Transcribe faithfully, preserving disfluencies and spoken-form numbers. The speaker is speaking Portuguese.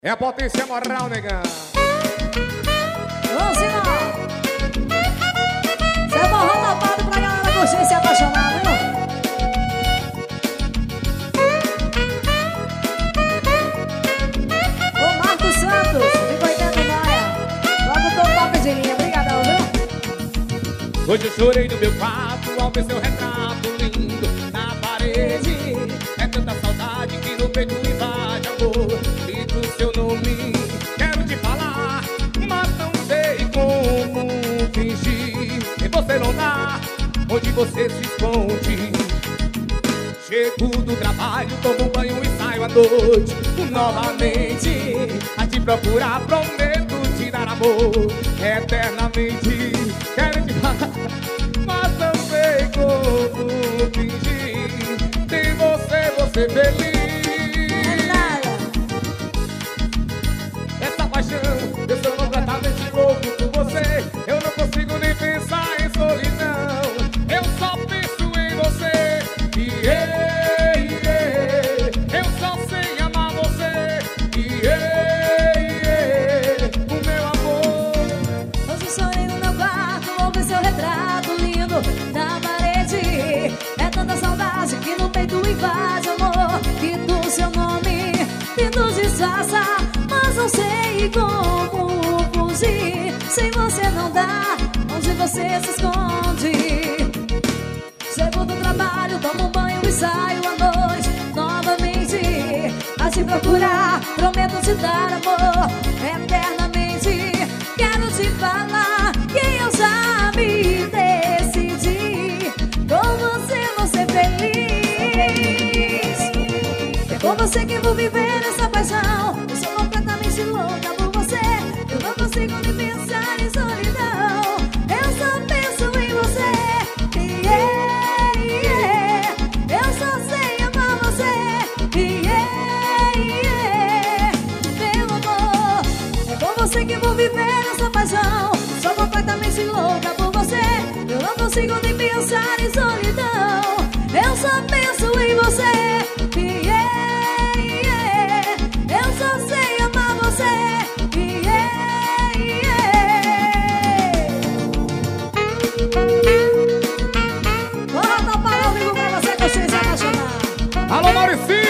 É a potência moral, negão. Vamos embora. Você é bom rodapado pra galera curtir e se apaixonar, viu? O Marcos Santos, ficou entendendo, Maia. Logo tô top de linha, brigadão, viu? Hoje eu chorei no meu quarto ao ver seu retrato lindo na parede. É tanta saudade que no peito invade amor. Grito o seu nome, quero te falar, mas não sei como fingir. E você não dá, onde você se esconde. Chego do trabalho, tomo um banho e saio à noite novamente a te procurar, prometo te dar amor eternamente. Quero te falar, mas não sei como fingir. Sem você, você feliz. Essa paixão, eu sou completamente louco por você. Eu não consigo nem pensar em solidão. Eu só penso em você. Yeah, yeah. Eu só sei amar você. Yeah, yeah. O meu amor. Hoje chorei no meu quarto, vou ver seu retrato lindo na parede. É tanta saudade que no peito invade amor. Grito o seu nome, tento disfarçar, mas não sei como fugir. Sem você não dá, onde você se esconde. Chego do trabalho, tomo um banho e saio à noite novamente a te procurar, prometo te dar amor eternamente. Quero te falar que eu já me decidi. Com você vou ser feliz. É com você que vou viver essa paixão. Eu sou completamente louca por você. Eu não consigo nem pensar em solidão. Eu só penso em você. Yeah, yeah. Eu só sei amar você. Yeah, yeah. Meu amor, é com você que vou viver essa paixão. Eu sou completamente louca por você. Eu não consigo nem pensar em solidão. Eu só penso em você. Yeah, yeah. Eu só sei amar você. Yeah, yeah. Vou rodar para o amigo pra você curtir e se apaixonar. Alô, Mauricinho!